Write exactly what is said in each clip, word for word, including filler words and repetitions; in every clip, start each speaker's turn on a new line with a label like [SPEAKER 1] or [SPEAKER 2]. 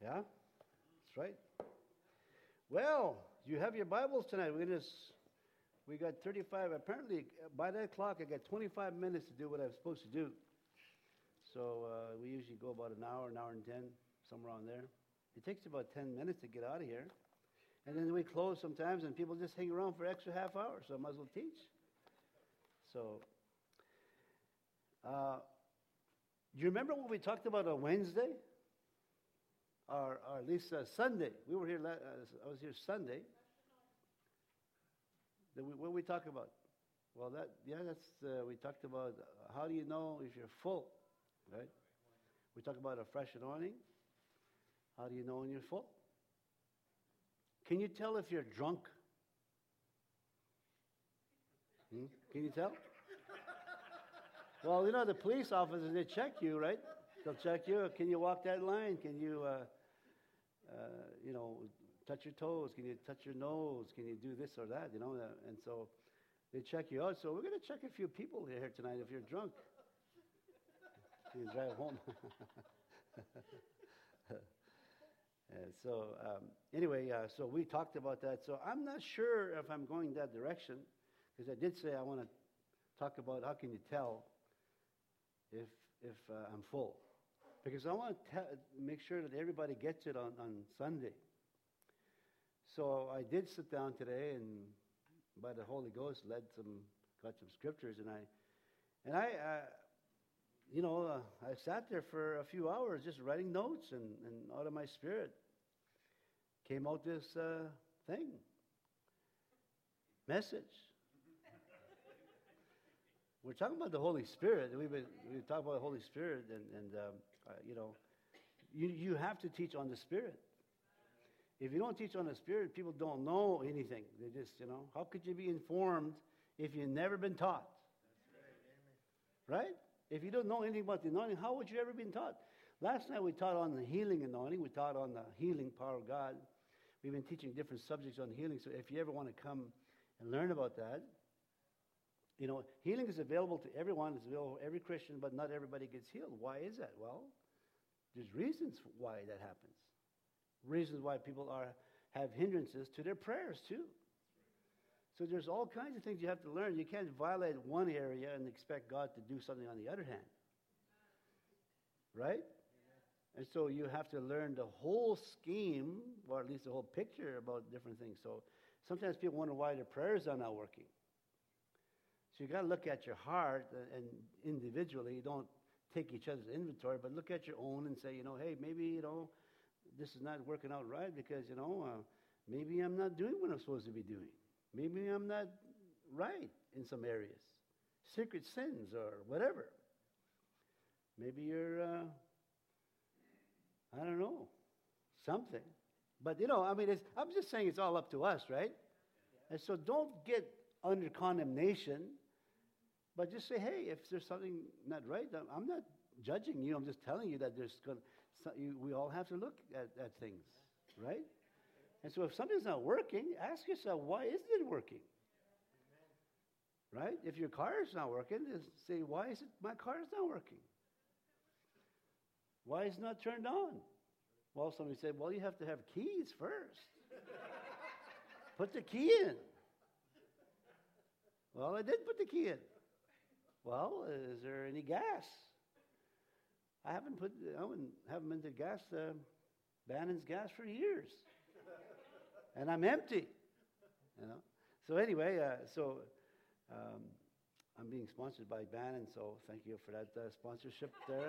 [SPEAKER 1] Yeah, that's right. Well, you have your Bibles tonight. We just we got thirty-five. Apparently, by that clock, I got twenty-five minutes to do what I'm supposed to do. So uh, we usually go about an hour, an hour and ten, somewhere around there. It takes about ten minutes to get out of here, and then we close sometimes, and people just hang around for extra half hour. So I might as well teach. So, uh, do you remember what we talked about on Wednesday? Or, or at least uh, Sunday. We were here, la- uh, I was here Sunday. That we, what did we talk about? Well, that, yeah, that's, uh, we talked about uh, how do you know if you're full, right? We talked about a fresh anointing. How do you know when you're full? Can you tell if you're drunk? Hmm? Can you tell? Well, you know, the police officers, they check you, right? They'll check you. Can you walk that line? Can you, uh, uh, you know, touch your toes? Can you touch your nose? Can you do this or that? You know, uh, and so they check you out. So we're going to check a few people here tonight. If you're drunk, you can drive home. And so um, anyway, uh, so we talked about that. So I'm not sure if I'm going that direction, because I did say I want to talk about how can you tell if if uh, I'm full. Because I want to te- make sure that everybody gets it on, on Sunday. So I did sit down today and by the Holy Ghost led some, got some scriptures, and I, and I, uh, you know, uh, I sat there for a few hours just writing notes, and, and out of my spirit came out this uh, thing, message. We're talking about the Holy Spirit. We've been we talk about the Holy Spirit, and, and um, uh, you know, you you have to teach on the Spirit. If you don't teach on the Spirit, people don't know anything. They just, you know, how could you be informed if you've never been taught? Right? Right? If you don't know anything about the anointing, how would you ever been taught? Last night we taught on the healing anointing. We taught on the healing power of God. We've been teaching different subjects on healing. So if you ever want to come and learn about that, you know, healing is available to everyone. It's available to every Christian, but not everybody gets healed. Why is that? Well, there's reasons why that happens. Reasons why people are have hindrances to their prayers too. So there's all kinds of things you have to learn. You can't violate one area and expect God to do something on the other hand. Right? And so you have to learn the whole scheme, or at least the whole picture about different things. So sometimes people wonder why their prayers are not working. So you got to look at your heart, and individually, you don't take each other's inventory, but look at your own and say, you know, hey, maybe, you know, this is not working out right because, you know, uh, maybe I'm not doing what I'm supposed to be doing. Maybe I'm not right in some areas. Secret sins or whatever. Maybe you're, uh, I don't know, something. But, you know, I mean, it's, I'm just saying it's all up to us, right? And so don't get under condemnation. But just say, hey, if there's something not right, I'm not judging you. I'm just telling you that there's going to, we all have to look at, at things, right? And so if something's not working, ask yourself, why isn't it working? Right? If your car is not working, just say, why is it my car is not working? Why is it not turned on? Well, somebody said, well, you have to have keys first. Put the key in. Well, I did put the key in. Well, is there any gas? I haven't put, I haven't been to gas, uh, Bannon's gas for years. And I'm empty, you know. So anyway, uh, so um, I'm being sponsored by Bannon, so thank you for that uh, sponsorship there.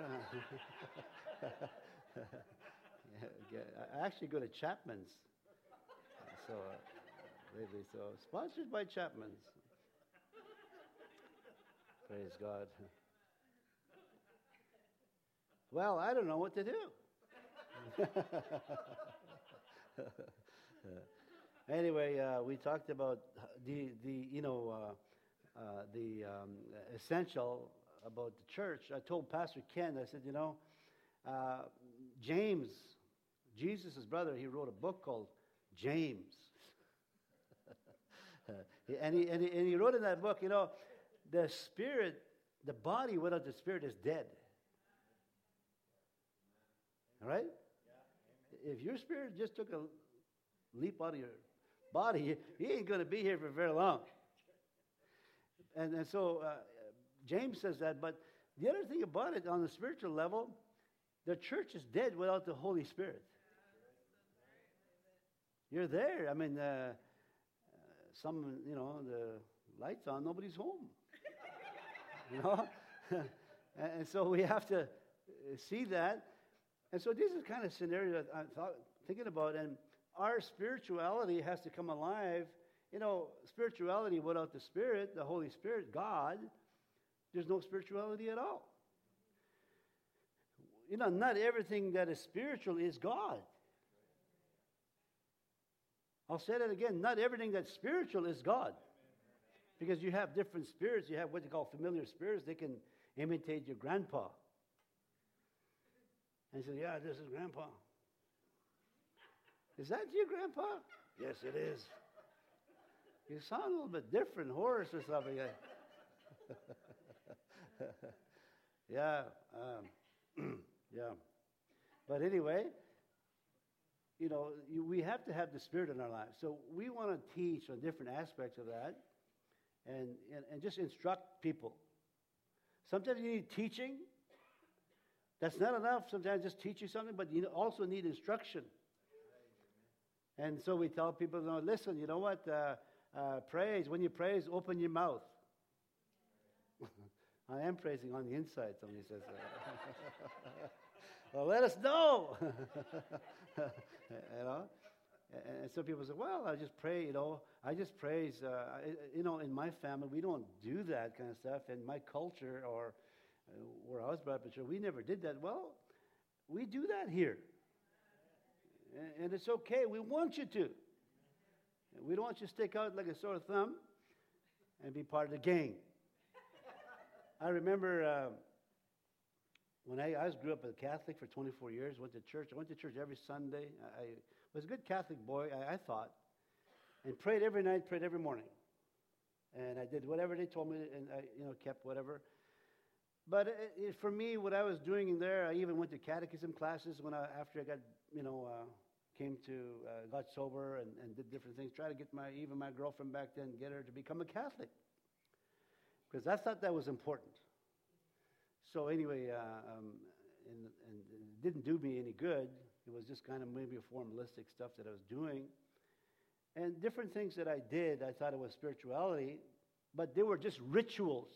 [SPEAKER 1] yeah, yeah, I actually go to Chapman's, so uh, lately, so sponsored by Chapman's. Praise God. Well, I don't know what to do. Anyway, uh, we talked about the the you know uh, uh, the um, essential about the church. I told Pastor Ken, I said, you know, uh, James, Jesus' brother, he wrote a book called James, and he and he and he wrote in that book, you know, the spirit, the body without the spirit is dead. All right? if your spirit just took a leap out of your body, you ain't going to be here for very long. And, and so uh, James says that. But the other thing about it, on the spiritual level, the church is dead without the Holy Spirit. You're there. I mean, uh, uh, some, you know, the lights on, nobody's home. You know? and, and so we have to see that. And so this is kind of scenario that I'm thought, thinking about. And our spirituality has to come alive. You know, spirituality without the Spirit, the Holy Spirit, God, there's no spirituality at all. You know, not everything that is spiritual is God. I'll say that again. Not everything that's spiritual is God. Because you have different spirits. You have what you call familiar spirits. They can imitate your grandpa. And you say, yeah, this is grandpa. Is that your grandpa? Yes, it is. You sound a little bit different, hoarse or something. yeah. Um, yeah. But anyway, you know, you, we have to have the Spirit in our lives. So we want to teach on different aspects of that and, and, and just instruct people. Sometimes you need teaching. That's not enough. Sometimes just teach you something, but you also need instruction. And so we tell people, no, listen, you know what? Uh, uh, praise, when you praise, open your mouth. I am praising on the inside, somebody says that. Well, let us know. You know? And some people say, well, I just pray, you know, I just praise. Uh, you know, in my family, we don't do that kind of stuff. In my culture or uh, where I was brought up in church, we never did that. Well, we do that here. And it's okay. We want you to. We don't want you to stick out like a sore thumb and be part of the gang. I remember uh, when I, I was grew up a Catholic for twenty-four years, went to church. I went to church every Sunday. I, I was a good Catholic boy, I, I thought, and prayed every night, prayed every morning. And I did whatever they told me, and I, you know, kept whatever. But it, it, for me, what I was doing in there, I even went to catechism classes when I, after I got, you know, uh, came to, uh, got sober and, and did different things. Tried to get my, even my girlfriend back then, get her to become a Catholic. Because I thought that was important. So anyway, uh, um, and, and it didn't do me any good. It was just kind of maybe a formalistic stuff that I was doing. And different things that I did, I thought it was spirituality, but they were just rituals.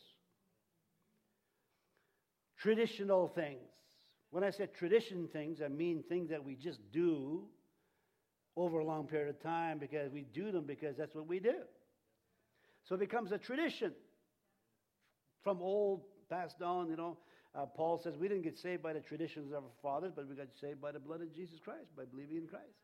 [SPEAKER 1] Traditional things. When I said tradition things, I mean things that we just do over a long period of time because we do them because that's what we do. So it becomes a tradition from old, passed down, you know. Uh, Paul says we didn't get saved by the traditions of our fathers, but we got saved by the blood of Jesus Christ, by believing in Christ.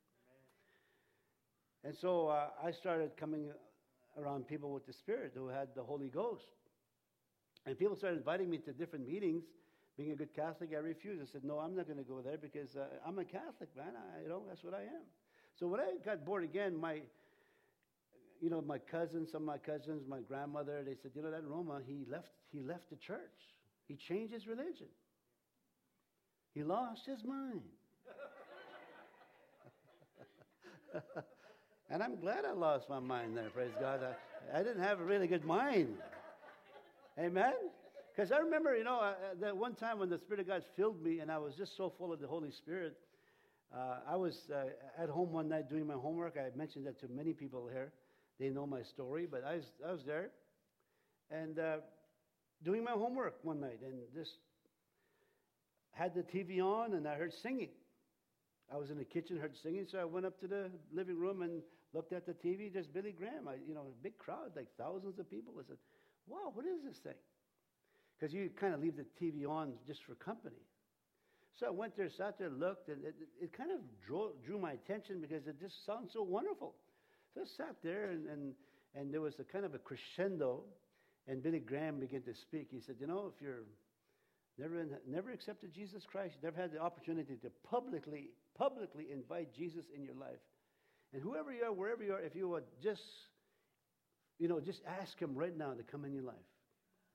[SPEAKER 1] Amen. And so uh, I started coming around people with the Spirit who had the Holy Ghost. And people started inviting me to different meetings. Being a good Catholic, I refused. I said, no, I'm not going to go there because uh, I'm a Catholic, man. I, you know, that's what I am. So when I got born again, my, you know, my cousins, some of my cousins, my grandmother, they said, you know, that Roma, he left, he left the church. He changed his religion. He lost his mind. And I'm glad I lost my mind there, praise God. I, I didn't have a really good mind. Amen? Because I remember, you know, uh, that one time when the Spirit of God filled me and I was just so full of the Holy Spirit, uh, I was uh, at home one night doing my homework. I mentioned that to many people here. They know my story, but I was, I was there and uh, doing my homework one night and just had the T V on and I heard singing. I was in the kitchen, heard singing, so I went up to the living room and looked at the T V. There's Billy Graham, I, you know, a big crowd, like thousands of people. I said, wow, what is this thing? Because you kind of leave the T V on just for company. So I went there, sat there, looked, and it, it kind of drew, drew my attention because it just sounds so wonderful. So I sat there, and, and, and there was a kind of a crescendo, and Billy Graham began to speak. He said, you know, if you're never in, never accepted Jesus Christ, never had the opportunity to publicly, publicly invite Jesus in your life, and whoever you are, wherever you are, if you would just, you know, just ask him right now to come in your life.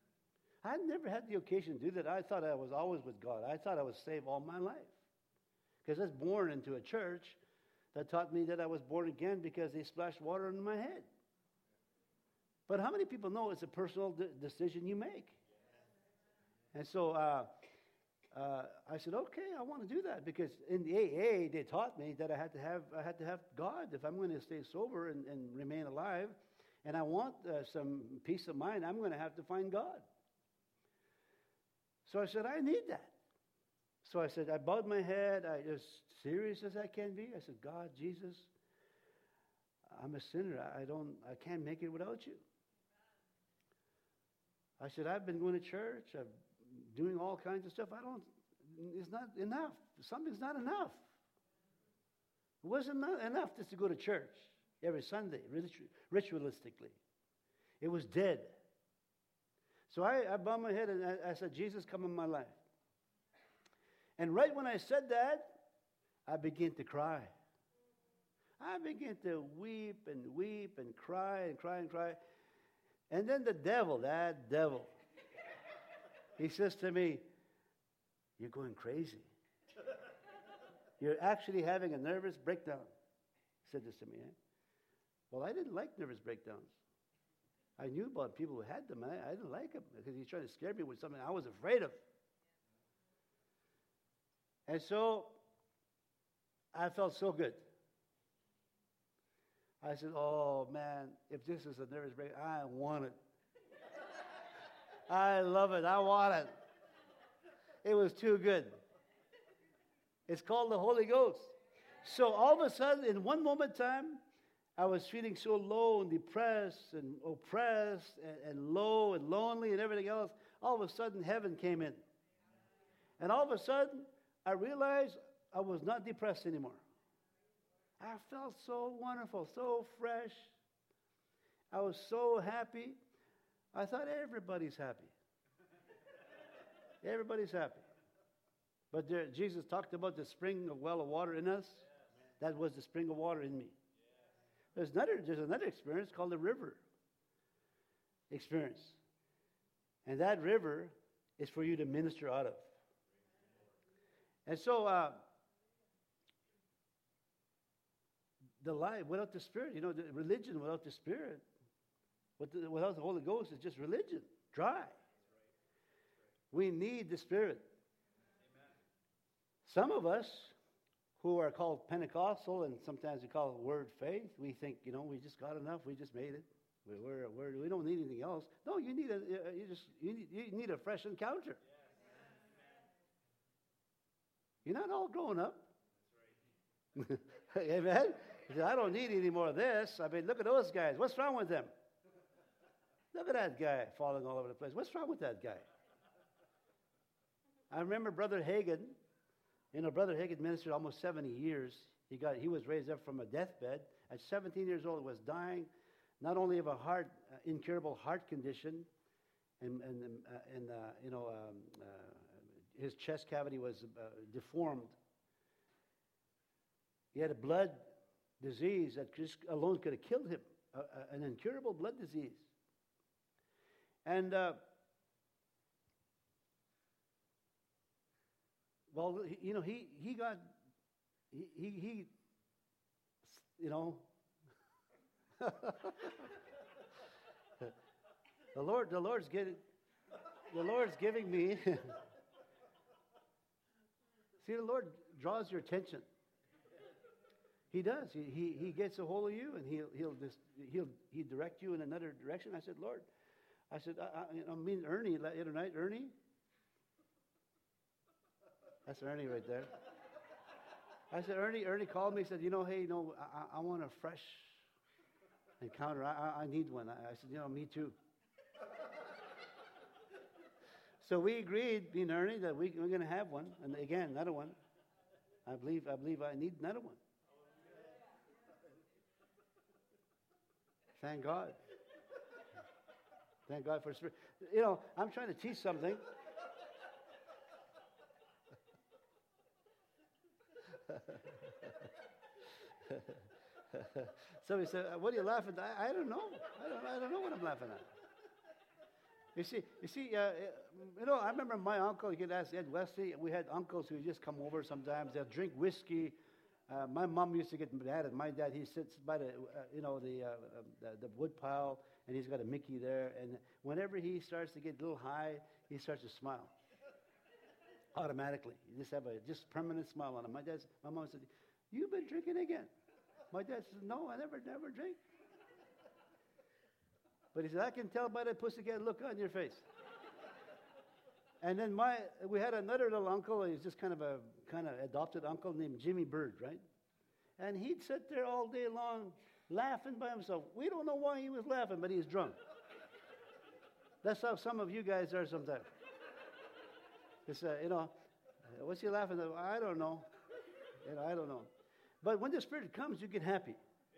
[SPEAKER 1] I never had the occasion to do that. I thought I was always with God. I thought I was saved all my life. Because I was born into a church that taught me that I was born again because they splashed water on my head. But how many people know it's a personal de- decision you make? And so uh, uh, I said, okay, I want to do that, because in the A A they taught me that I had to have I had to have God if I'm going to stay sober and, and remain alive, and I want uh, some peace of mind. I'm going to have to find God. So I said, I need that. So I said, I bowed my head, I as serious as I can be. I said, God, Jesus, I'm a sinner. I don't, I can't make it without you. I said, I've been going to church. I'm doing all kinds of stuff. I don't, it's not enough. Something's not enough. It wasn't not enough just to go to church every Sunday, ritualistically. It was dead. So I, I bowed my head and I, I said, Jesus, come in my life. And right when I said that, I began to cry. I began to weep and weep and cry and cry and cry. And then the devil, that devil, he says to me, you're going crazy. You're actually having a nervous breakdown. He said this to me. Eh? Well, I didn't like nervous breakdowns. I knew about people who had them. I, I didn't like them because he's trying to scare me with something I was afraid of. And so I felt so good. I said, oh, man, if this is a nervous breakdown, I want it. I love it. I want it. It was too good. It's called the Holy Ghost. So all of a sudden, in one moment in time, I was feeling so low and depressed and oppressed and, and low and lonely and everything else. All of a sudden, heaven came in. And all of a sudden, I realized I was not depressed anymore. I felt so wonderful, so fresh. I was so happy. I thought everybody's happy. Everybody's happy. But there, Jesus talked about the spring of well of water in us. That was the spring of water in me. There's another, there's another experience called the river experience. And that river is for you to minister out of. And so, uh, the life without the Spirit, you know, the religion without the Spirit, without the Holy Ghost, is just religion, dry. We need the Spirit. Some of us who are called Pentecostal, and sometimes we call it word faith, we think, you know, we just got enough, we just made it. We, we're, we're, we don't need anything else. No, you need a, you just, you need, you need a fresh encounter. You're not all grown up. Amen? He said, I don't need any more of this. I mean, look at those guys. What's wrong with them? Look at that guy falling all over the place. What's wrong with that guy? I remember Brother Hagin. You know, Brother Hagin ministered almost seventy years. He got he was raised up from a deathbed. At seventeen years old, was dying, not only of a heart, uh, incurable heart condition, and and uh, and uh, you know, um, uh, his chest cavity was uh, deformed. He had a blood disease that just alone could have killed him, uh, uh, an incurable blood disease. And uh, well, he, you know, he he got he he, he you know, the Lord the Lord's getting the Lord's giving me. See, the Lord draws your attention. He does. He, he he gets a hold of you, and he'll he'll just he'll he direct you in another direction. I said, Lord, I said, I, I, I mean Ernie the other night, Ernie. That's Ernie right there. I said, Ernie. Ernie called me. He said, you know, hey, you know, I, I want a fresh encounter. I I, I need one. I, I said, you know, me too. So we agreed, me and Ernie, that we, we're going to have one, and again, another one. I believe I believe I need another one. Thank God. Thank God for Spirit. You know, I'm trying to teach something. Somebody said, what are you laughing at? I, I don't know. I don't, I don't know what I'm laughing at. You see, you see, uh, you know, I remember my uncle. You could ask Ed Wesley. We had uncles who just come over sometimes. They'll drink whiskey. Uh, my mom used to get mad at my dad. He sits by the, uh, you know, the, uh, the the wood pile, and he's got a Mickey there. And whenever he starts to get a little high, he starts to smile automatically. You just have a just permanent smile on him. My dad's, my mom said, "You've been drinking again." My dad said, "No, I never, never drink." But he said, "I can tell by the pussycat look on your face." And then my, we had another little uncle. He's just kind of a kind of adopted uncle named Jimmy Bird, right? And he'd sit there all day long laughing by himself. We don't know why he was laughing, but he's drunk. That's how some of you guys are sometimes. It's, uh, you know, what's he laughing at? I don't know. You know, I don't know. But when the Spirit comes, you get happy.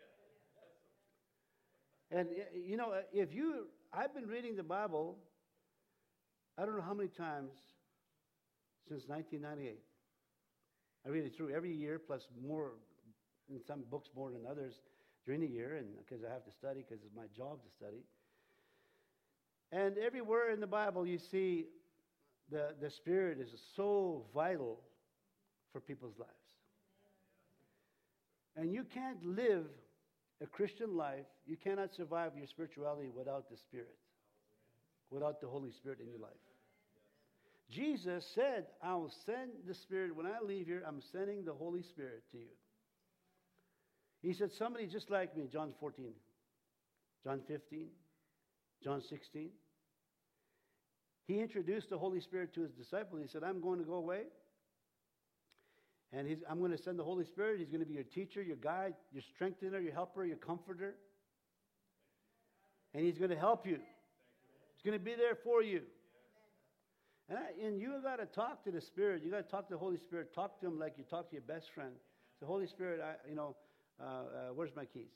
[SPEAKER 1] And, you know, if you, I've been reading the Bible, I don't know how many times since nineteen ninety-eight. I read it through every year, plus more, in some books more than others during the year, and because I have to study, because it's my job to study. And everywhere in the Bible you see the, the Spirit is so vital for people's lives. And you can't live a Christian life, you cannot survive your spirituality without the Spirit, without the Holy Spirit in your life. Jesus said, "I will send the Spirit. When I leave here, I'm sending the Holy Spirit to you." He said, somebody just like me, John fourteen, John fifteen, John sixteen. He introduced the Holy Spirit to his disciples. He said, "I'm going to go away. And he's, I'm going to send the Holy Spirit. He's going to be your teacher, your guide, your strengthener, your helper, your comforter. And he's going to help you. He's going to be there for you." And, I, and you got to talk to the Spirit. You got to talk to the Holy Spirit. Talk to him like you talk to your best friend. The Holy Spirit, I, you know, uh, uh, where's my keys?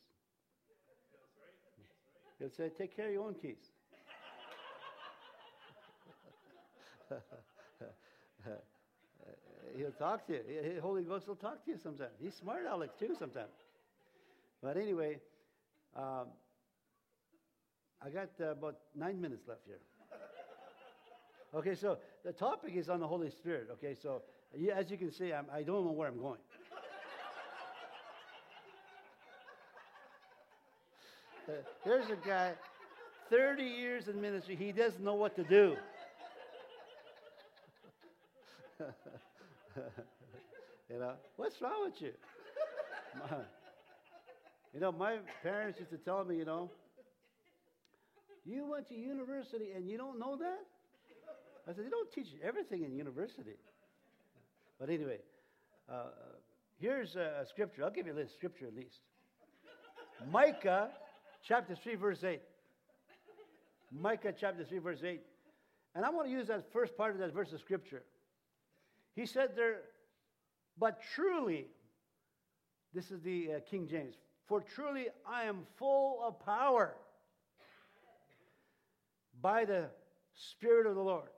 [SPEAKER 1] He'll say, "Take care of your own keys." He'll talk to you. The Holy Ghost will talk to you sometimes. He's smart, Alex, too, sometimes. But anyway, um, I got uh, about nine minutes left here. Okay, so the topic is on the Holy Spirit. Okay, so yeah, as you can see, I'm, I don't know where I'm going. uh, there's a guy, thirty years in ministry, he doesn't know what to do. You know, what's wrong with you? My, you know, my parents used to tell me, you know, "You went to university and you don't know that?" I said, "They don't teach you everything in university." But anyway, uh, here's a scripture. I'll give you this scripture at least. Micah chapter three, verse eight. Micah chapter three, verse eight. And I want to use that first part of that verse of scripture. He said there, "But truly," this is the uh, King James, "for truly I am full of power by the Spirit of the Lord."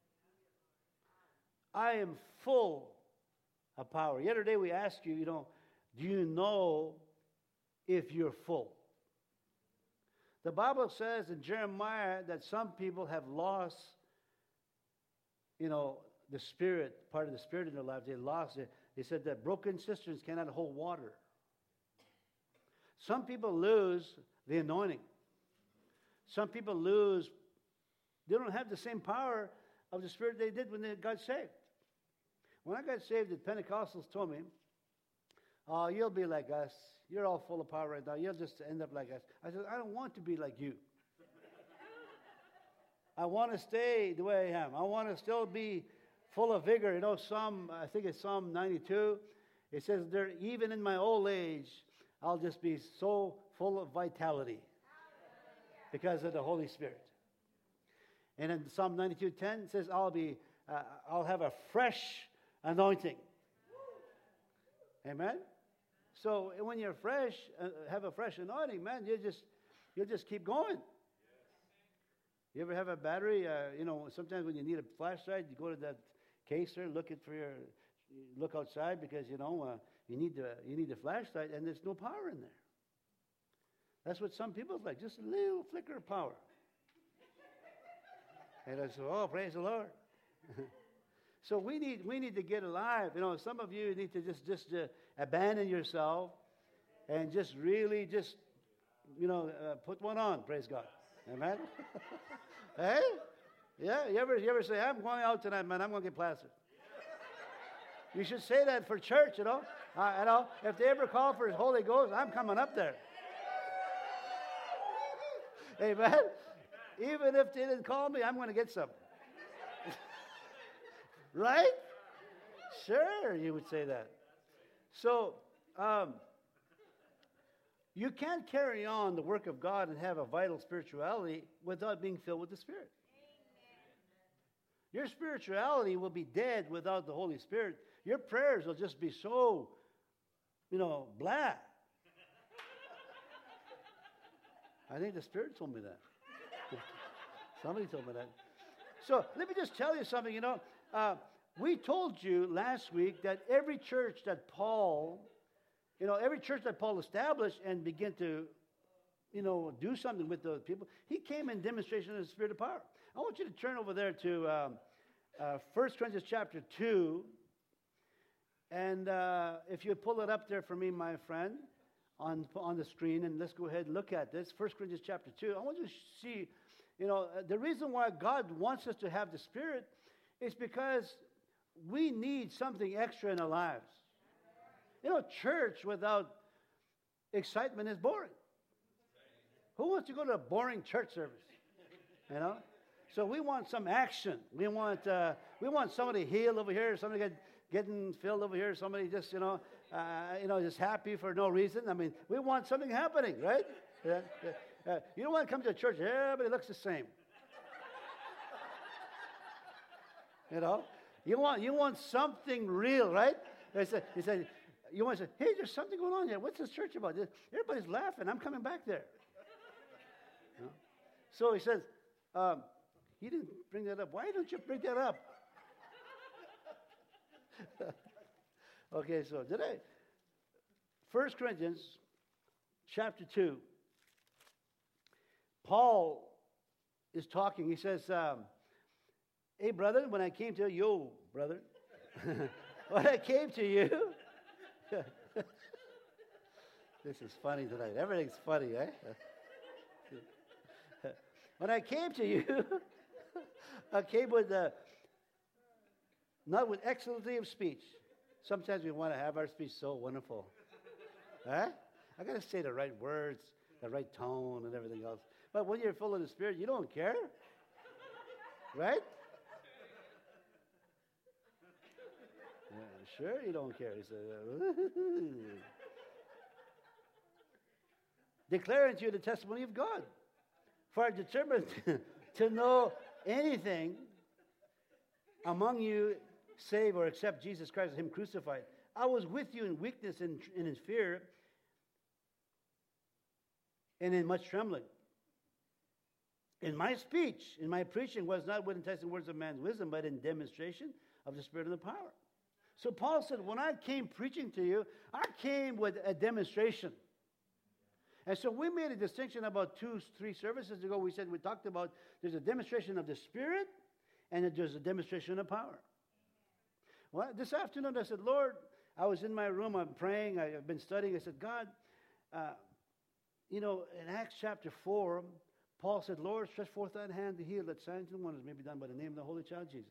[SPEAKER 1] I am full of power. The other day we asked you, you know, do you know if you're full? The Bible says in Jeremiah that some people have lost, you know, the Spirit, part of the Spirit in their lives. They lost it. They said that broken cisterns cannot hold water. Some people lose the anointing. Some people lose, they don't have the same power of the Spirit they did when they got saved. When I got saved, the Pentecostals told me, "Oh, you'll be like us. You're all full of power right now. You'll just end up like us." I said, "I don't want to be like you. I want to stay the way I am. I want to still be full of vigor." You know, Psalm, I think it's Psalm ninety-two. It says there, "Even in my old age, I'll just be so full of vitality because of the Holy Spirit." And in Psalm ninety-two ten, it says, I'll be, uh, I'll have a fresh anointing. Amen? So when you're fresh, uh, have a fresh anointing, man, you just, you'll just keep going. You ever have a battery? Uh, you know, sometimes when you need a flashlight, you go to that caser, look it for your, look outside because, you know, uh, you need the, you need the flashlight and there's no power in there. That's what some people's like, just a little flicker of power. And I said, oh, praise the Lord. So we need we need to get alive. You know, some of you need to just just uh, abandon yourself and just really just, you know, uh, put one on. Praise God. Amen. Hey, yeah. You ever you ever say, I'm going out tonight, man. I'm going to get plastered. You should say that for church. You know, uh, you know, if they ever call for His Holy Ghost, I'm coming up there. Amen. Even if they didn't call me, I'm going to get some. Right? Sure, you would say that. So, um, you can't carry on the work of God and have a vital spirituality without being filled with the Spirit. Your spirituality will be dead without the Holy Spirit. Your prayers will just be so, you know, blah. I think the Spirit told me that. Somebody told me that. So let me just tell you something, you know. Uh, we told you last week that every church that Paul, you know, every church that Paul established and began to, you know, do something with those people, he came in demonstration of the Spirit of power. I want you to turn over there to um, uh, First Corinthians chapter two. And uh, if you pull it up there for me, my friend, on, on the screen, and let's go ahead and look at this. First Corinthians chapter two. I want you to see, you know, the reason why God wants us to have the Spirit is because we need something extra in our lives. You know, church without excitement is boring. Who wants to go to a boring church service? You know? So we want some action. We want uh, we want somebody healed over here, somebody get, getting filled over here, somebody just, you know, uh, you know, just happy for no reason. I mean, we want something happening, right? Yeah, yeah. Uh, you don't want to come to a church, everybody looks the same. You know? You want you want something real, right? He said, he said, you want to say, hey, there's something going on here. What's this church about? Everybody's laughing. I'm coming back there. You know? So he says, um, he didn't bring that up. Why don't you bring that up? Okay, so today, First Corinthians chapter two. Paul is talking. He says, um, hey, brother, when I came to you, yo, brother, when I came to you, this is funny tonight. Everything's funny, eh? When I came to you, I came with, uh, not with excellency of speech. Sometimes we want to have our speech so wonderful. Huh? I got to say the right words, the right tone, and everything else. But when you're full of the Spirit, you don't care. Right? Yeah, sure you don't care. He said, declaring to you the testimony of God. For I determined to know anything among you save or accept Jesus Christ and Him crucified. I was with you in weakness and in, in fear and in much trembling. In my speech, in my preaching, was not with enticing words of man's wisdom, but in demonstration of the Spirit and the power. So Paul said, when I came preaching to you, I came with a demonstration. And so we made a distinction about two, three services ago. We said, we talked about there's a demonstration of the Spirit and there's a demonstration of power. Well, this afternoon I said, Lord, I was in my room, I'm praying, I've been studying. I said, God, uh, you know, in Acts chapter four, Paul said, Lord, stretch forth thine hand to heal, that signs and wonders may be done by the name of the Holy Child Jesus.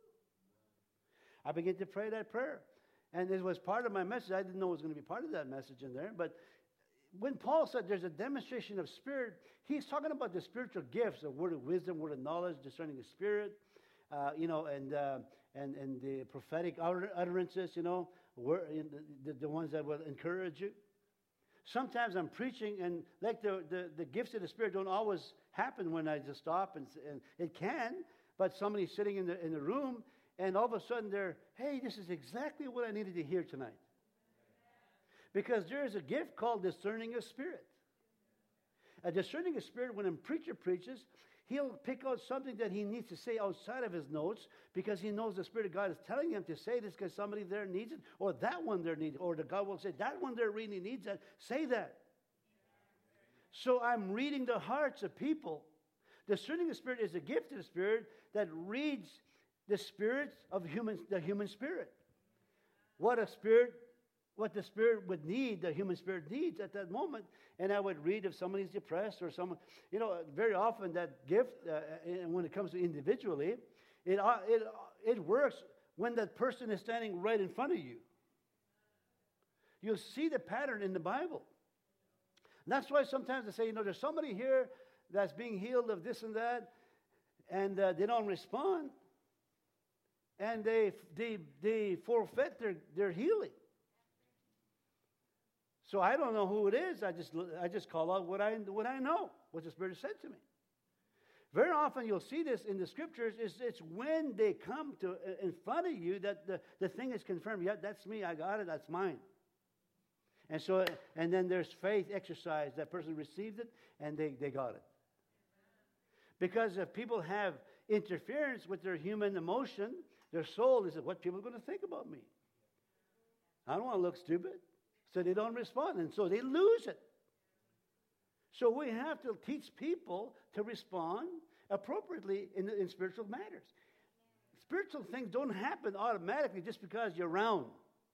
[SPEAKER 1] I began to pray that prayer. And it was part of my message. I didn't know it was going to be part of that message in there. But when Paul said there's a demonstration of Spirit, he's talking about the spiritual gifts, the word of wisdom, word of knowledge, discerning the Spirit, uh, you know, and, uh, and, and the prophetic utterances, you know, word, the, the ones that will encourage you. Sometimes I'm preaching, and like the, the, the gifts of the Spirit don't always happen when I just stop, and, and it can, but somebody's sitting in the, in the room, and all of a sudden they're, hey, this is exactly what I needed to hear tonight. Because there is a gift called discerning of spirit. A discerning of spirit, when a preacher preaches, he'll pick out something that he needs to say outside of his notes because he knows the Spirit of God is telling him to say this because somebody there needs it, or that one there needs it, or the God will say, that one there really needs that. Say that. So I'm reading the hearts of people Discerning of spirit is a gift of the Spirit that reads the spirits of human, the human spirit. What a spirit, what the Spirit would need, the human spirit needs at that moment. And I would read if somebody's depressed or someone, you know, very often that gift, uh, and when it comes to individually, it, uh, it, it works when that person is standing right in front of you. You'll see the pattern in the Bible. And that's why sometimes they say, you know, there's somebody here that's being healed of this and that, and uh, they don't respond, and they they they forfeit their, their healing. So I don't know who it is. I just I just call out what I what I know, what the Spirit has said to me. Very often you'll see this in the Scriptures. Is it's when they come to in front of you that the, the thing is confirmed. Yeah, that's me. I got it. That's mine. And so, and then there's faith exercise. That person received it, and they, they got it. Because if people have interference with their human emotion, their soul is what people are going to think about me. I don't want to look stupid. So they don't respond, and so they lose it. So we have to teach people to respond appropriately in, in spiritual matters. Spiritual things don't happen automatically just because you're around.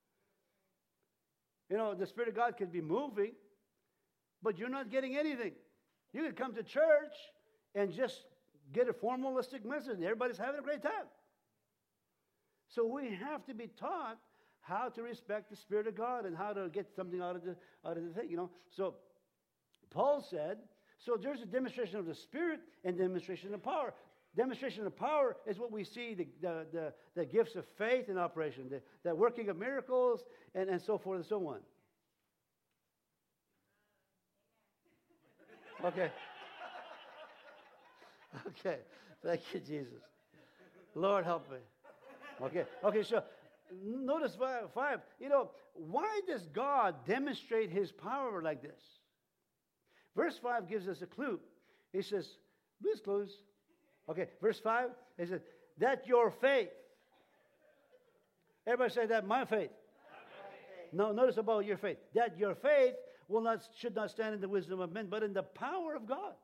[SPEAKER 1] You know, the Spirit of God can be moving, but you're not getting anything. You can come to church and just get a formalistic message, and everybody's having a great time. So we have to be taught how to respect the Spirit of God and how to get something out of the out of the thing, you know. So Paul said, so there's a demonstration of the Spirit and demonstration of power. Demonstration of power is what we see, the, the, the, the gifts of faith in operation, the, the working of miracles, and, and so forth and so on. Okay. Okay. Thank you, Jesus. Lord, help me. Okay. Okay, so notice five, five. You know, why does God demonstrate His power like this? Verse five gives us a clue. He says, please close. Okay, verse five, he says, that your faith. Everybody say that, my faith. No, notice about your faith. That your faith will not should not stand in the wisdom of men, but in the power of God. Amen.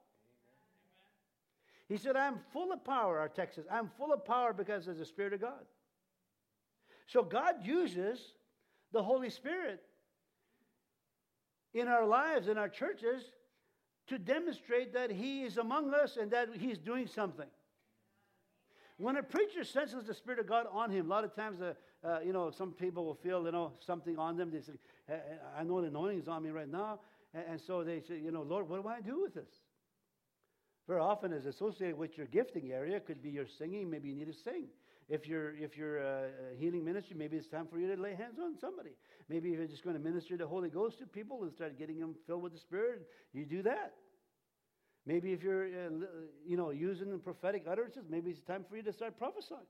[SPEAKER 1] He said, I'm full of power, our text says. I'm full of power because of the Spirit of God. So God uses the Holy Spirit in our lives, in our churches, to demonstrate that He is among us and that He's doing something. When a preacher senses the Spirit of God on him, a lot of times, uh, uh, you know, some people will feel, you know, something on them. They say, I know the anointing is on me right now. And, and so they say, you know, Lord, what do I do with this? Very often it's associated with your gifting area. It could be your singing. Maybe you need to sing. If you're, if you're uh, healing ministry, maybe it's time for you to lay hands on somebody. Maybe if you're just going to minister the Holy Ghost to people and start getting them filled with the Spirit, you do that. Maybe if you're, uh, you know, using the prophetic utterances, maybe it's time for you to start prophesying.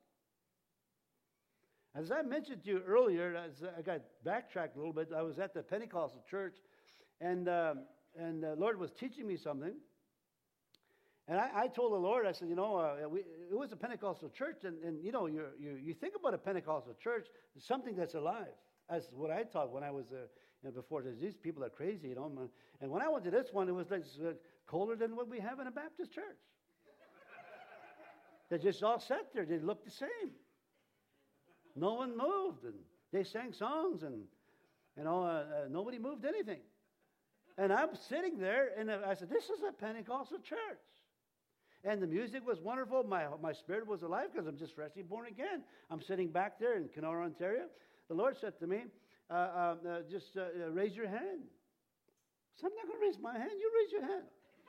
[SPEAKER 1] As I mentioned to you earlier, as I got backtracked a little bit, I was at the Pentecostal church, and um, and the Lord was teaching me something. And I, I told the Lord, I said, you know, uh, we, it was a Pentecostal church, and, and you know, you you you think about a Pentecostal church, something that's alive. That's what I thought when I was uh, you know, before. These people are crazy, you know. And when I went to this one, it was like uh, colder than what we have in a Baptist church. They just all sat there. They looked the same. No one moved, and they sang songs, and you know, uh, uh, nobody moved anything. And I'm sitting there, and I said, "This is a Pentecostal church." And the music was wonderful. My my spirit was alive because I'm just freshly born again. I'm sitting back there in Kenora, Ontario. The Lord said to me, uh, uh, uh, just uh, raise your hand. So I'm not going to raise my hand. You raise your hand.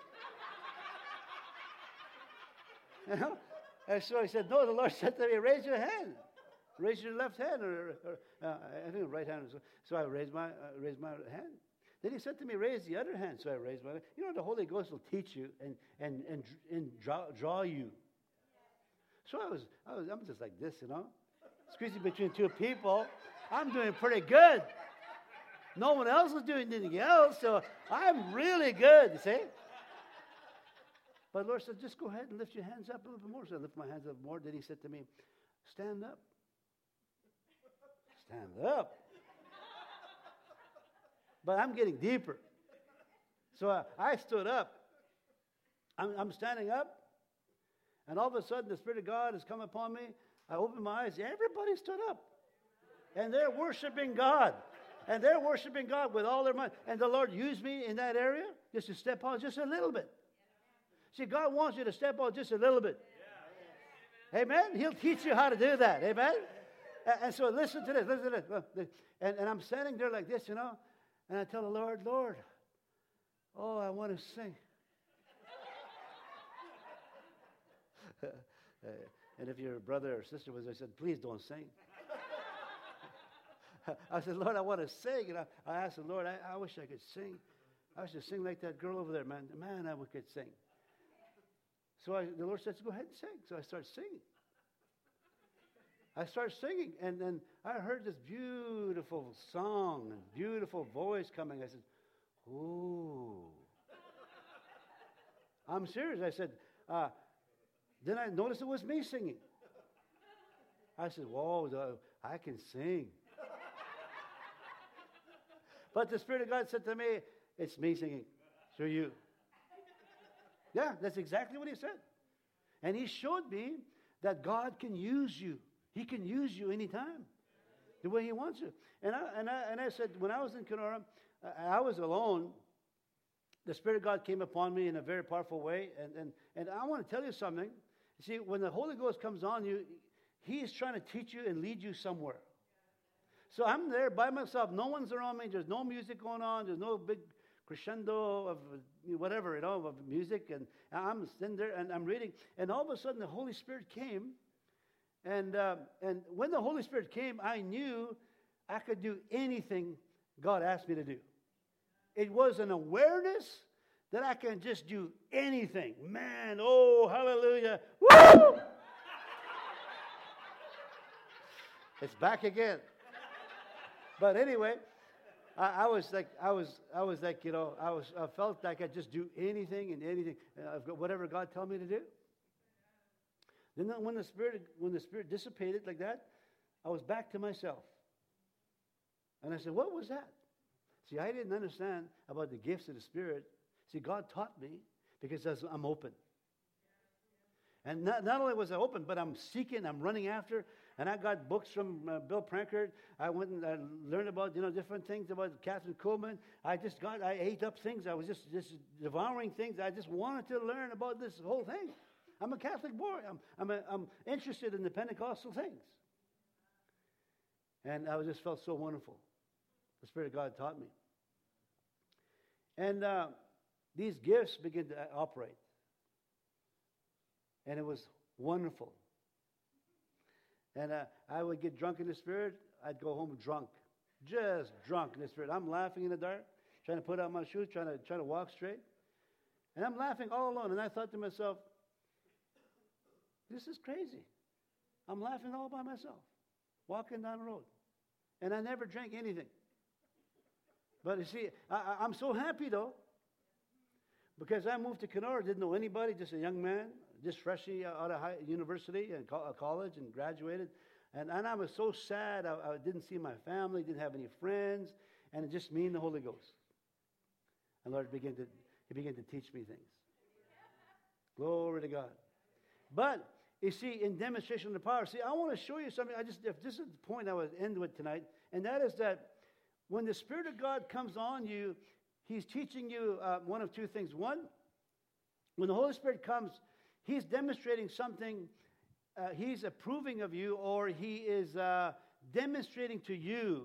[SPEAKER 1] You know? And so he said, no, the Lord said to me, raise your hand. Raise your left hand. Or, or uh, I think right hand. So I raised my, uh, raised my hand. Then he said to me, raise the other hand. So I raised my hand. You know, the Holy Ghost will teach you and, and, and, and draw, draw you. So I was, I was, I'm just like this, you know, squeezing between two people. I'm doing pretty good. No one else is doing anything else, so I'm really good, you see. But the Lord said, just go ahead and lift your hands up a little bit more. So I lift my hands up more. Then he said to me, stand up. Stand up. But I'm getting deeper. So I, I stood up. I'm, I'm standing up, And all of a sudden, the Spirit of God has come upon me. I opened my eyes. Everybody stood up. And they're worshiping God. And they're worshiping God with all their mind. And the Lord used me in that area just to step out just a little bit. See, God wants you to step out just a little bit. Amen? He'll teach you how to do that. Amen? And, and so listen to this. Listen to this. And, and I'm standing there like this, you know. And I tell the Lord, Lord, oh, I want to sing. And if your brother or sister was there, I said, please don't sing. I said, Lord, I want to sing. And I, I asked the Lord, I, I wish I could sing. I wish to sing like that girl over there, man. Man, I could sing. So I, the Lord said, go ahead and sing. So I started singing. I started singing. And then I heard this beautiful song and beautiful voice coming. I said, ooh. I'm serious. I said, uh, then I noticed it was me singing. I said, whoa, I can sing. But the Spirit of God said to me, it's me singing through you. Yeah, that's exactly what he said. And he showed me that God can use you. He can use you anytime, the way he wants you. And I, and I, and I said, when I was in Kenora, I, I was alone. The Spirit of God came upon me in a very powerful way. And, and, and I want to tell you something. See, when the Holy Ghost comes on you, he is trying to teach you and lead you somewhere. So I'm there by myself. No one's around me. There's no music going on. There's no big crescendo of whatever, you know, of music. And I'm sitting there and I'm reading. And all of a sudden the Holy Spirit came. And, uh, and when the Holy Spirit came, I knew I could do anything God asked me to do. It was an awareness that I can just do anything. Man, oh, hallelujah. Woo! It's back again. But anyway, I, I was like, I was, I was like, you know, I was, I felt like I could just do anything and anything, uh, whatever God told me to do. Then when the spirit, when the spirit dissipated like that, I was back to myself. And I said, what was that? See, I didn't understand about the gifts of the Spirit. See, God taught me because I'm open. And not, not only was I open, but I'm seeking, I'm running after. And I got books from uh, Bill Prankard. I went and I learned about, you know, different things about Catherine Kuhlman. I just got, I ate up things. I was just, just devouring things. I just wanted to learn about this whole thing. I'm a Catholic boy. I'm, I'm, a, I'm interested in the Pentecostal things. And I just felt so wonderful. The Spirit of God taught me. And uh, these gifts began to operate. And it was wonderful. And uh, I would get drunk in the Spirit. I'd go home drunk. Just drunk in the Spirit. I'm laughing in the dark, trying to put on my shoes, trying to, trying to walk straight. And I'm laughing all alone. And I thought to myself, this is crazy. I'm laughing all by myself, walking down the road. And I never drank anything. But you see, I, I'm so happy though, because I moved to Kenora, didn't know anybody, just a young man, just freshly out of high, university and co- college and graduated. And, and I was so sad. I, I didn't see my family, didn't have any friends, and it just me and the Holy Ghost. And Lord began to, he began to teach me things. Glory to God. But you see, in demonstration of the power, see, I want to show you something. I just, if this is the point I would end with tonight, and that is that when the Spirit of God comes on you, he's teaching you uh, one of two things. One, when the Holy Spirit comes, he's demonstrating something. Uh, he's approving of you, or he is uh, demonstrating to you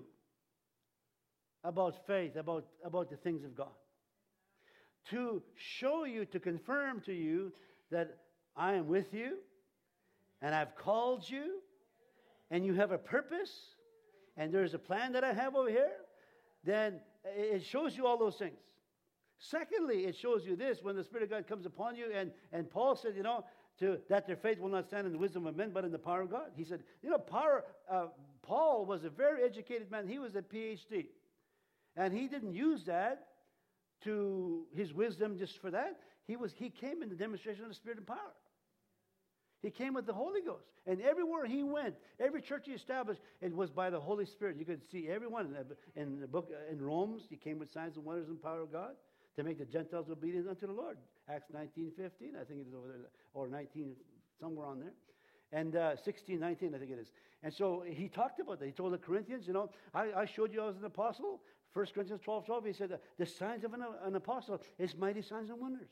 [SPEAKER 1] about faith, about, about the things of God. To show you, to confirm to you that I am with you, and I've called you, and you have a purpose, and there's a plan that I have over here, then it shows you all those things. Secondly, it shows you this, when the Spirit of God comes upon you, and, and Paul said, you know, to, that their faith will not stand in the wisdom of men, but in the power of God. He said, you know, power, uh, Paul was a very educated man. He was a P H D. And he didn't use that to his wisdom just for that. He was he came in the demonstration of the Spirit and power. He came with the Holy Ghost. And everywhere he went, every church he established, it was by the Holy Spirit. You could see everyone in the, in the book, in Romans, he came with signs and wonders and power of God to make the Gentiles obedient unto the Lord. Acts nineteen fifteen, I think it is over there, or nineteen somewhere on there. And uh, sixteen, nineteen, I think it is. And so he talked about that. He told the Corinthians, you know, I, I showed you I was an apostle. First Corinthians twelve, twelve, he said, the signs of an, an apostle is mighty signs and wonders.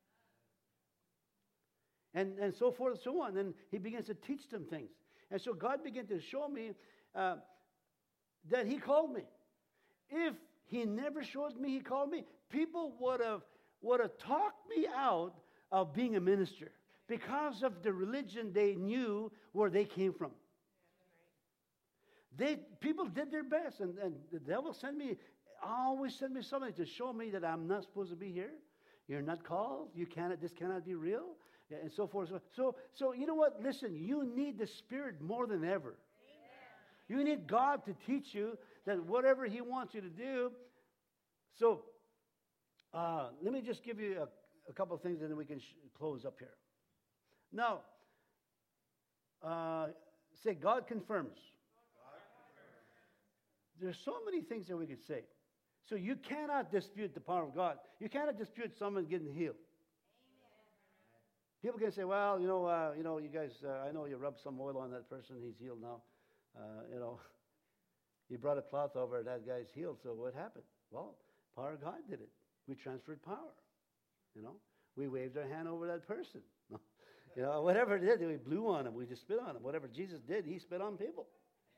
[SPEAKER 1] And, and so forth and so on. And he begins to teach them things. And so God began to show me uh, that he called me. If he never showed me he called me, people would have, would have talked me out of being a minister because of the religion they knew where they came from. They, people did their best, and, and the devil sent me, always sent me something to show me that I'm not supposed to be here. You're not called. You cannot. This cannot be real, and so forth. So, so, so you know what? Listen, you need the Spirit more than ever. Amen. You need God to teach you that whatever He wants you to do. So, uh, let me just give you a, a couple of things, and then we can sh- close up here. Now, uh, say God confirms. There's so many things that we could say. So you cannot dispute the power of God. You cannot dispute someone getting healed. Amen. People can say, well, you know, uh, you know, you guys, uh, I know you rubbed some oil on that person. He's healed now. Uh, you know, you brought a cloth over, that guy's healed. So what happened? Well, power of God did it. We transferred power. You know, we waved our hand over that person. You know, whatever it did, we blew on him. We just spit on him. Whatever Jesus did, he spit on people.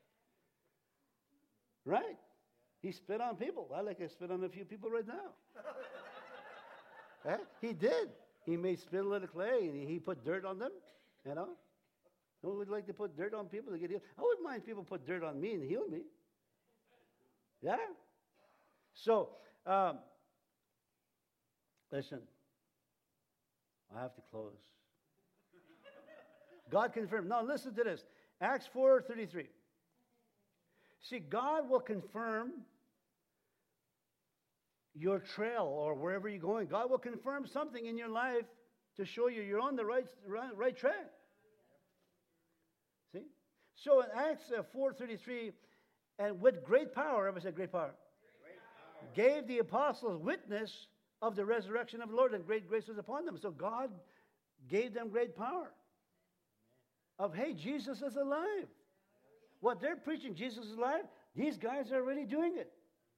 [SPEAKER 1] Right? He spit on people. I like to spit on a few people right now. eh? He did. He made spittle of the clay, and he, he put dirt on them. You know? Who would like to put dirt on people to get healed? I wouldn't mind people put dirt on me and heal me. Yeah? So, um, listen. I have to close. God confirmed. Now, listen to this. Acts four thirty-three. See, God will confirm your trail or wherever you're going. God will confirm something in your life to show you you're on the right, right, right track. See? So in Acts uh, four thirty-three, and with great power, everybody said great power, great power, gave the apostles witness of the resurrection of the Lord, and great grace was upon them. So God gave them great power of, hey, Jesus is alive. What they're preaching, Jesus is alive, these guys are already doing it.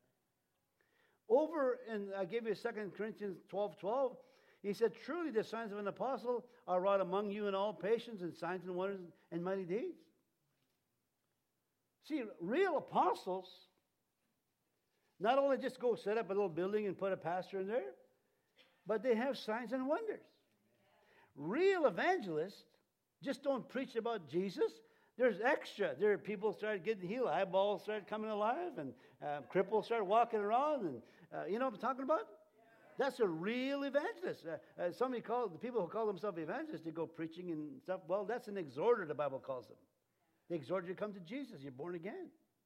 [SPEAKER 1] Over in, I gave you Second Corinthians twelve twelve, he said, truly the signs of an apostle are wrought among you in all patience and signs and wonders and mighty deeds. See, real apostles not only just go set up a little building and put a pastor in there, but they have signs and wonders. Real evangelists just don't preach about Jesus. There's extra. There are people started getting healed. Eyeballs started coming alive, and uh, cripples started walking around. And uh, you know what I'm talking about? That's a real evangelist. Uh, uh, somebody called the people who call themselves evangelists. They go preaching and stuff. Well, that's an exhorter. The Bible calls them. They exhort you to come to Jesus. You're born again.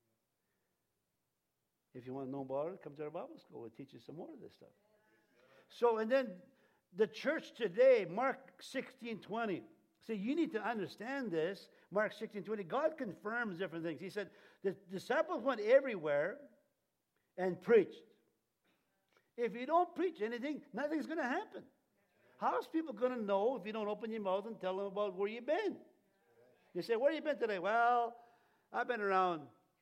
[SPEAKER 1] If you want to know about it, come to our Bible school. We'll teach you some more of this stuff. So, and then the church today, Mark sixteen twenty. See, you need to understand this. Mark sixteen twenty. God confirms different things. He said, the disciples went everywhere and preached. If you don't preach anything, nothing's going to happen. How's people going to know if you don't open your mouth and tell them about where you've been? You say, where have you been today? Well, I've been around.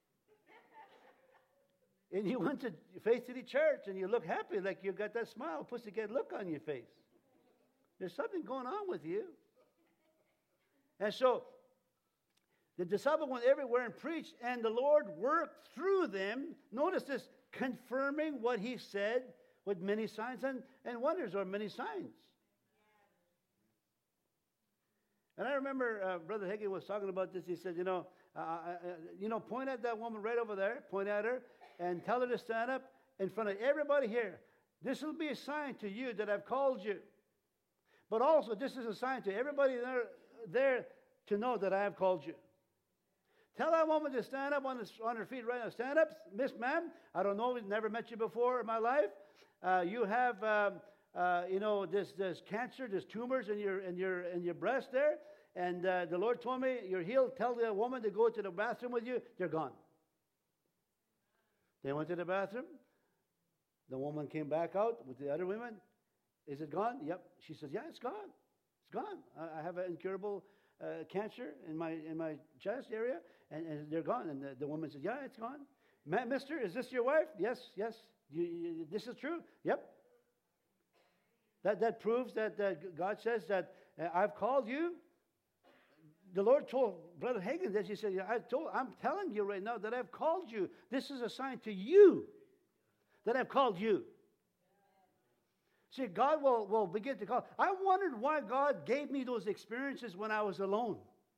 [SPEAKER 1] And you went to Faith City Church, and you look happy, like you got that smile, pussycat look on your face. There's something going on with you. And so, the disciples went everywhere and preached, and the Lord worked through them. Notice this, confirming what He said with many signs and, and wonders, or many signs. And I remember uh, Brother Hagin was talking about this. He said, you know, uh, uh, you know, point at that woman right over there, point at her, and tell her to stand up in front of everybody here. This will be a sign to you that I've called you. But also, this is a sign to everybody there, there to know that I have called you. Tell that woman to stand up on, the, on her feet right now. Stand up, Miss Ma'am. I don't know, we've never met you before in my life. Uh, you have, um, uh, you know, this, this cancer, this tumors in your, in your, in your breast there. And uh, the Lord told me you're healed. Tell the woman to go to the bathroom with you. They're gone. They went to the bathroom. The woman came back out with the other women. Is it gone? Yep. She says, yeah, it's gone. It's gone. I, I have an incurable uh, cancer in my in my chest area, and, and they're gone. And the, the woman says, yeah, it's gone. Ma- Mister, is this your wife? Yes, yes. You, you, this is true? Yep. That, that proves that, that God says that uh, I've called you. The Lord told Brother Hagin this. He said, I told, I'm telling you right now that I've called you. This is a sign to you that I've called you. See, God will, will begin to call. I wondered why God gave me those experiences when I was alone.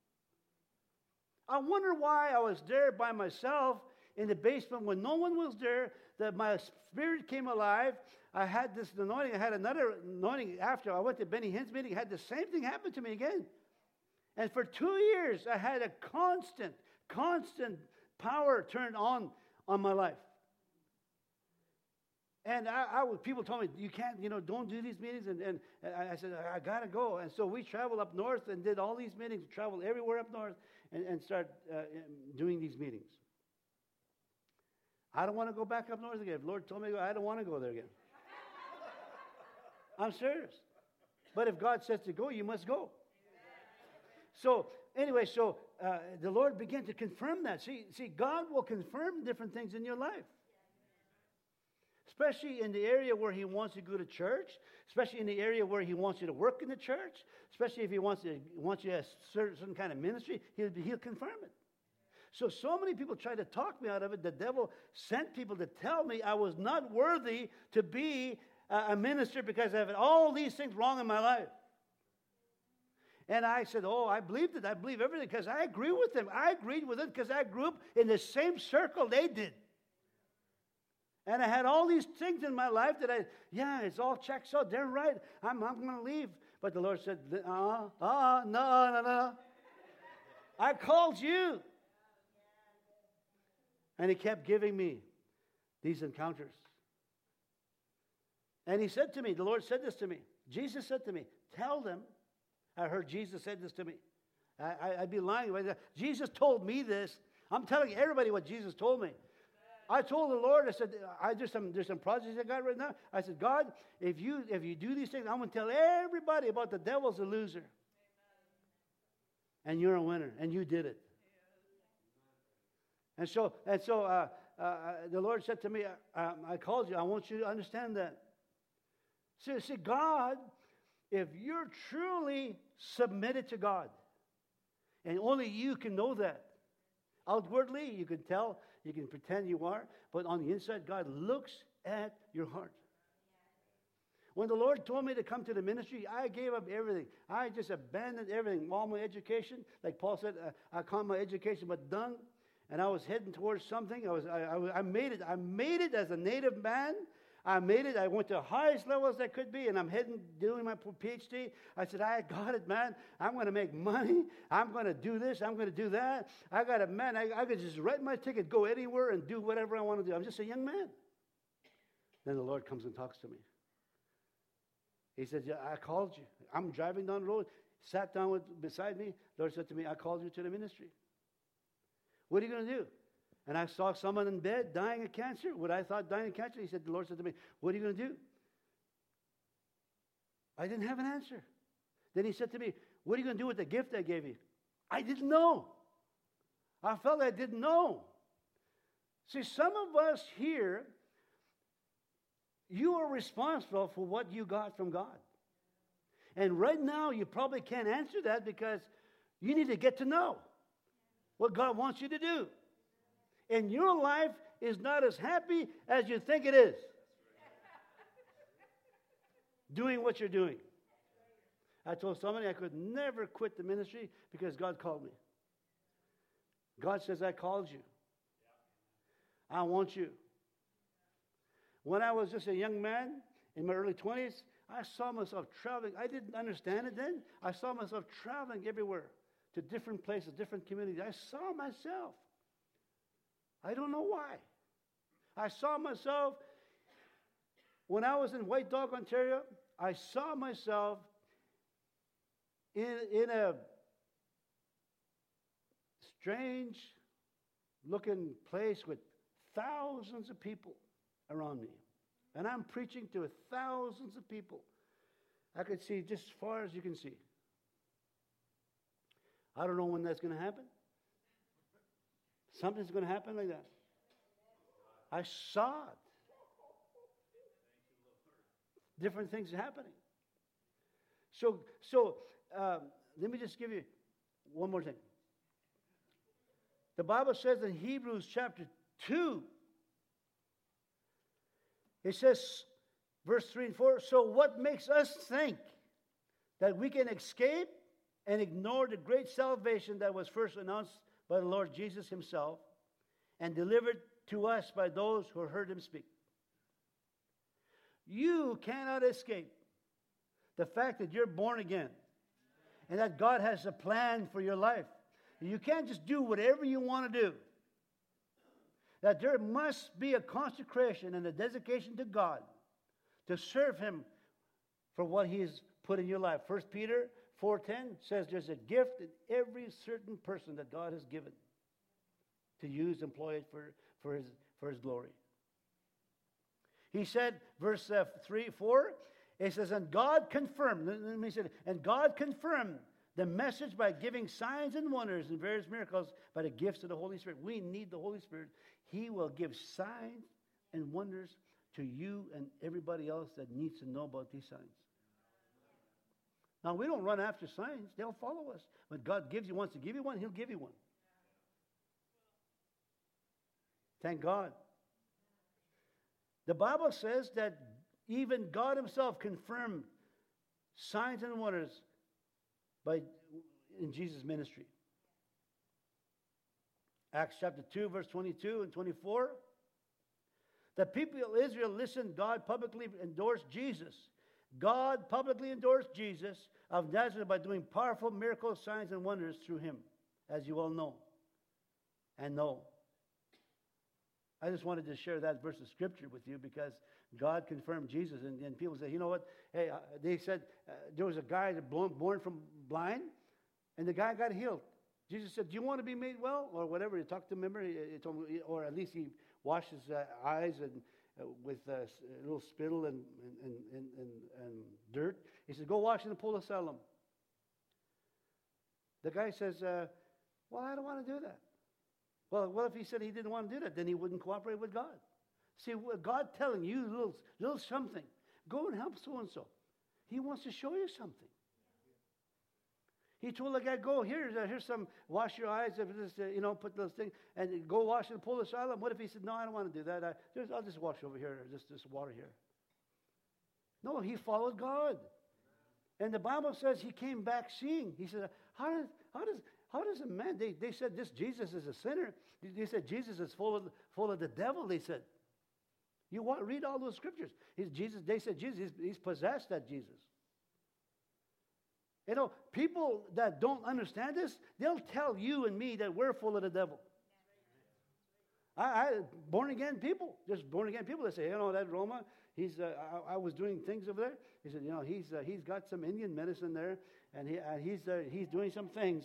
[SPEAKER 1] I wonder why I was there by myself in the basement when no one was there, that my spirit came alive. I had this anointing. I had another anointing after. I went to Benny Hinn's meeting. I had the same thing happen to me again. And for two years, I had a constant, constant power turned on on my life. And I, I would, people told me, you can't, you know, don't do these meetings. And, and I said, I got to go. And so we traveled up north and did all these meetings, traveled everywhere up north, and, and started uh, doing these meetings. I don't want to go back up north again. If the Lord told me to go, I don't want to go there again. I'm serious. But if God says to go, you must go. So, anyway, so uh, the Lord began to confirm that. See, see, God will confirm different things in your life. Especially in the area where He wants you to go to church. Especially in the area where He wants you to work in the church. Especially if He wants, to, wants you to have certain, certain kind of ministry. He'll, he'll confirm it. So, so many people tried to talk me out of it. The devil sent people to tell me I was not worthy to be a, a minister because I have all these things wrong in my life. And I said, oh, I believed it. I believe everything because I agree with them. I agreed with it because I grew up in the same circle they did. And I had all these things in my life that I, yeah, it's all checks out. They're right. I'm, I'm going to leave. But the Lord said, uh, uh, no, no, no. I called you. And He kept giving me these encounters. And He said to me, the Lord said this to me. Jesus said to me, tell them. I heard Jesus said this to me. I, I, I'd be lying. Jesus told me this. I'm telling everybody what Jesus told me. I told the Lord, I said, I there's some there's some projects I got right now. I said, God, if you if you do these things, I'm going to tell everybody about the devil's a loser. And you're a winner. And you did it. And so, and so uh, uh, the Lord said to me, uh, I called you. I want you to understand that. See, see, God, if you're truly submitted to God, and only you can know that. Outwardly, you can tell, you can pretend you are, but on the inside, God looks at your heart. When the Lord told me to come to the ministry, I gave up everything. I just abandoned everything, all my education. Like Paul said, uh, I call my education but dung. And I was heading towards something. I was, I, I, I made it. I made it as a native man. I made it. I went to the highest levels that could be, and I'm heading, doing my PhD. I said, I got it, man. I'm going to make money. I'm going to do this. I'm going to do that. I got it, man. I, I could just write my ticket, go anywhere, and do whatever I want to do. I'm just a young man. Then the Lord comes and talks to me. He said, yeah, I called you. I'm driving down the road, sat down with, beside me. The Lord said to me, I called you to the ministry. What are you going to do? And I saw someone in bed dying of cancer. What I thought dying of cancer. He said, the Lord said to me, what are you going to do? I didn't have an answer. Then He said to me, what are you going to do with the gift I gave you? I didn't know. I felt I didn't know. See, some of us here, you are responsible for what you got from God. And right now, you probably can't answer that because you need to get to know what God wants you to do. And your life is not as happy as you think it is. Doing what you're doing. I told somebody I could never quit the ministry because God called me. God says, I called you. I want you. When I was just a young man in my early twenties, I saw myself traveling. I didn't understand it then. I saw myself traveling everywhere to different places, different communities. I saw myself. I don't know why. I saw myself, when I was in White Dog, Ontario, I saw myself in, in a strange looking place with thousands of people around me. And I'm preaching to thousands of people. I could see just as far as you can see. I don't know when that's going to happen. Something's going to happen like that. I saw it. Different things are happening. So, so um, let me just give you one more thing. The Bible says in Hebrews chapter two, it says, verse three and four, so what makes us think that we can escape and ignore the great salvation that was first announced by the Lord Jesus himself and delivered to us by those who heard him speak? You cannot escape the fact that you're born again and that God has a plan for your life. You can't just do whatever you want to do. That there must be a consecration and a dedication to God to serve him for what he has put in your life. First Peter four ten says there's a gift in every certain person that God has given to use, employ it for, for, his, for his glory. He said, verse uh, three, four, it says, and God confirmed, let me say it, and God confirmed the message by giving signs and wonders and various miracles by the gifts of the Holy Spirit. We need the Holy Spirit. He will give signs and wonders to you and everybody else that needs to know about these signs. Now, we don't run after signs. They'll follow us. When God gives you, wants to give you one, he'll give you one. Thank God. The Bible says that even God himself confirmed signs and wonders by, in Jesus' ministry. Acts chapter two, verse twenty-two and twenty-four. The people of Israel listened. God publicly endorsed Jesus. God publicly endorsed Jesus of Nazareth by doing powerful miracles, signs, and wonders through him, as you all know and know. I just wanted to share that verse of Scripture with you because God confirmed Jesus. And, and people say, you know what? Hey, uh, they said uh, there was a guy that born, born from blind, and the guy got healed. Jesus said, do you want to be made well? Or whatever. He talked to him, remember? He, he told him, or at least he washed his uh, eyes and uh, with uh, a little spittle and, and, and, and, and dirt. He said, go wash in the pool of Siloam. The guy says, uh, well, I don't want to do that. Well, what if he said he didn't want to do that? Then he wouldn't cooperate with God. See, God telling you a little, little something. Go and help so-and-so. He wants to show you something. He told the guy, go, here's, uh, here's some, wash your eyes, if this, uh, you know, put those things, and go wash in the pool of Siloam. What if he said, no, I don't want to do that. I, just, I'll just wash over here, just this water here. No, he followed God. And the Bible says he came back seeing. He said, how does, how does, how does a man, they, they said this Jesus is a sinner. They said Jesus is full of, full of the devil, they said. You want read all those scriptures. He's Jesus, they said Jesus, he's, he's possessed, that Jesus. You know, people that don't understand this, they'll tell you and me that we're full of the devil. I, I born again people, just born again people that say, you know, that Roma, he's, uh, I, I was doing things over there. He said, you know, he's uh, he's got some Indian medicine there, and he uh, he's uh, he's doing some things.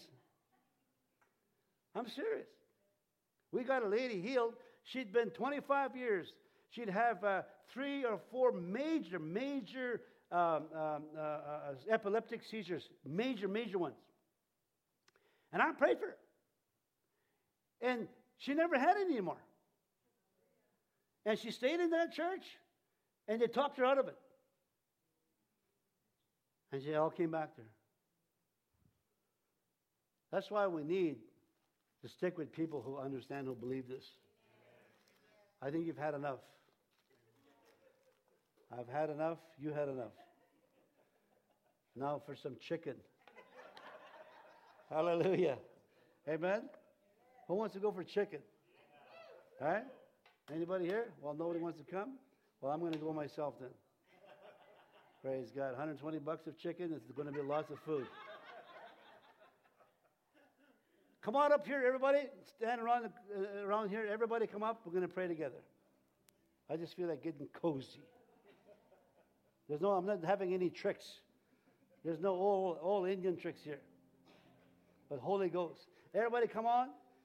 [SPEAKER 1] I'm serious. We got a lady healed. She'd been twenty-five years. She'd have uh, three or four major, major um, um, uh, uh, epileptic seizures, major, major ones. And I prayed for her. And she never had it anymore. And she stayed in that church, and they talked her out of it. And she all came back to her. That's why we need to stick with people who understand, who believe this. I think you've had enough. I've had enough. You had enough. Now for some chicken. Hallelujah. Amen? Who wants to go for chicken? All right? Anybody here? Well, nobody wants to come? Well, I'm going to go myself then. Praise God. one hundred twenty bucks of chicken. It's going to be lots of food. Come on up here, everybody. Stand around, uh, around here. Everybody come up. We're going to pray together. I just feel like getting cozy. There's no, I'm not having any tricks. There's no old, old Indian tricks here. But Holy Ghost. Everybody come on.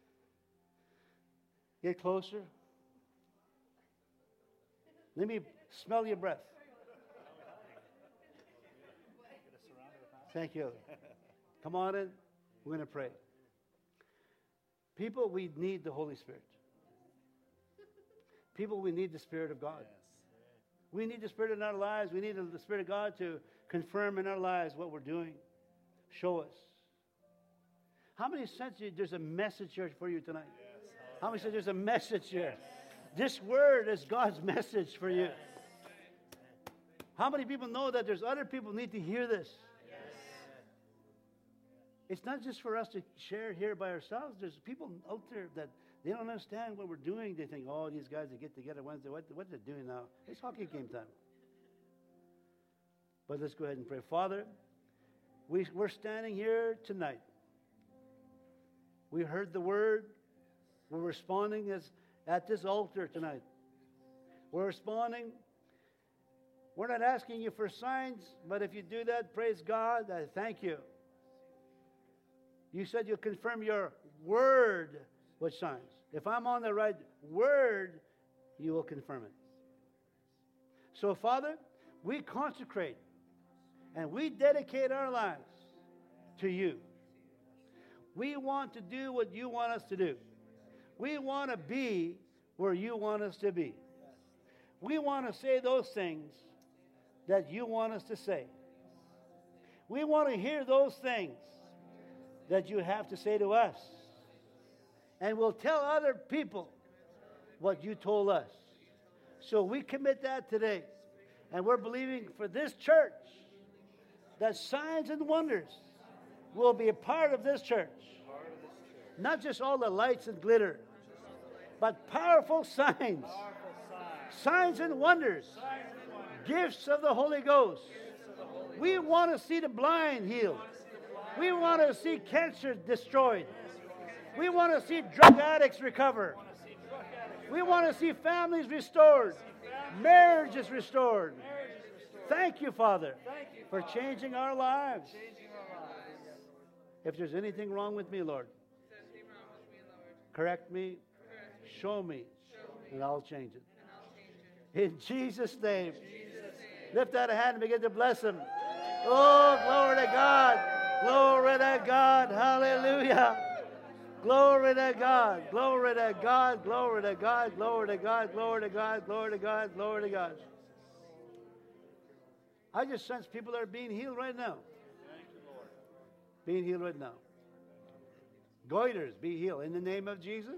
[SPEAKER 1] Get closer. Let me smell your breath. Thank you. Come on in. We're going to pray. People, we need the Holy Spirit. People, we need the Spirit of God. We need the Spirit in our lives. We need the Spirit of God to confirm in our lives what we're doing. Show us. How many sense there's a message here for you tonight? How many sense there's a message here? This word is God's message for you. How many people know that there's other people who need to hear this? It's not just for us to share here by ourselves. There's people out there that they don't understand what we're doing. They think, oh, these guys that get together Wednesday, what, what they're doing now? It's hockey game time. But let's go ahead and pray. Father, we, we're standing here tonight. We heard the word. We're responding as at this altar tonight. We're responding. We're not asking you for signs, but if you do that, praise God. I thank you. You said you'll confirm your word with signs. If I'm on the right word, you will confirm it. So, Father, we consecrate and we dedicate our lives to you. We want to do what you want us to do. We want to be where you want us to be. We want to say those things that you want us to say. We want to hear those things that you have to say to us. And we'll tell other people what you told us. So we commit that today. And we're believing for this church that signs and wonders will be a part of this church. Not just all the lights and glitter, but powerful signs. Signs and wonders. Gifts of the Holy Ghost. We want to see the blind healed. We want to see cancer destroyed. We want to see drug addicts recover. We want to see families restored. Marriages restored. Thank you, Father, for changing our lives. If there's anything wrong with me, Lord, correct me, show me, and I'll change it. In Jesus' name. Lift that hand and begin to bless him. Oh, glory to God. Glory to God. Hallelujah. Glory to God. Glory to God. Glory to God. Glory to God. Glory to God. Glory to God. Glory to God. I just sense people are being healed right now. Being healed right now. Goiters, be healed in the name of Jesus.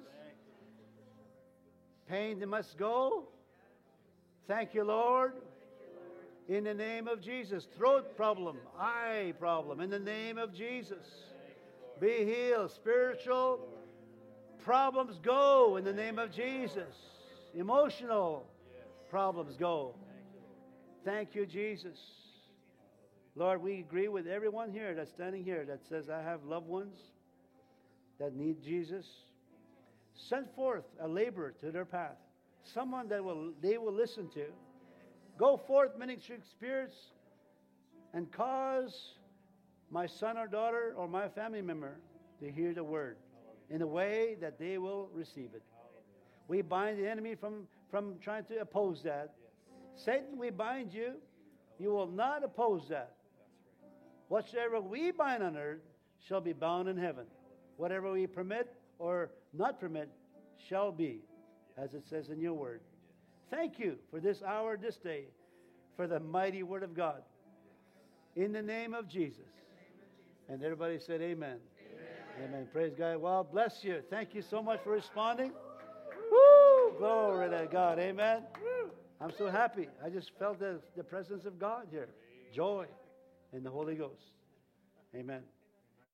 [SPEAKER 1] Pain that must go. Thank you, Lord. In the name of Jesus. Throat problem, eye problem, in the name of Jesus. Be healed. Spiritual problems go in the name of Jesus. Emotional problems go. Thank you, Jesus. Lord, we agree with everyone here that's standing here that says, I have loved ones that need Jesus. Send forth a laborer to their path. Someone that will they will listen to. Go forth, ministering spirits, and cause my son or daughter or my family member to hear the word in a way that they will receive it. We bind the enemy from, from trying to oppose that. Satan, we bind you. You will not oppose that. Whatsoever we bind on earth shall be bound in heaven. Whatever we permit or not permit shall be, as it says in your word. Thank you for this hour, this day, for the mighty word of God. In the name of Jesus. And everybody said amen. Amen. Amen. Praise God. Well, bless you. Thank you so much for responding. Woo! Glory to God. Amen. I'm so happy. I just felt the, the presence of God here. Joy in the Holy Ghost. Amen.